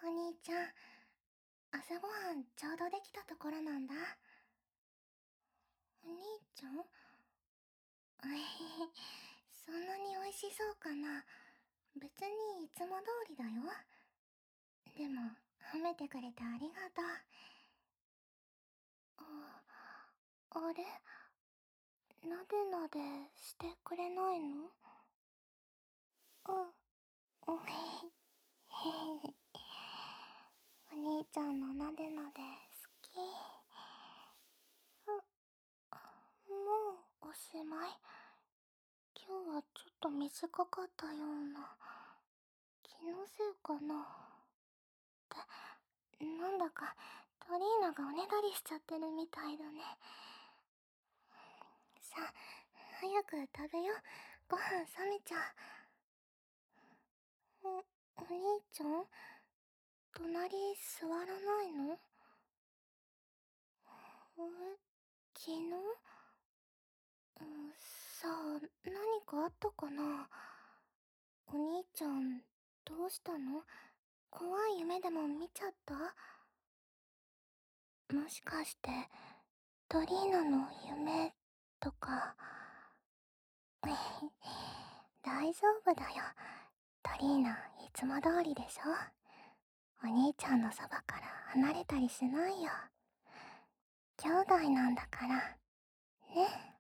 お兄ちゃん、朝ごはんちょうどできたところなんだ。お兄ちゃん、そんなに美味しそうかな。別にいつも通りだよ。でも、褒めてくれてありがとう。あれ、なでなでしてくれないの？お兄ちゃんのなでなで好き。もうおしまい。今日はちょっと短かったような。気のせいかな。なんだかトリーナがおねだりしちゃってるみたいだね。さあ、早く食べよう。ご飯冷めちゃう。お兄ちゃん、隣座らないの？昨日？さあ、何かあったかな？お兄ちゃん、どうしたの？怖い夢でも見ちゃった？もしかして、トリーナの夢とか。大丈夫だよ。トリーナ、いつも通りでしょ？お兄ちゃんのそばから離れたりしないよ。兄弟なんだから。ね。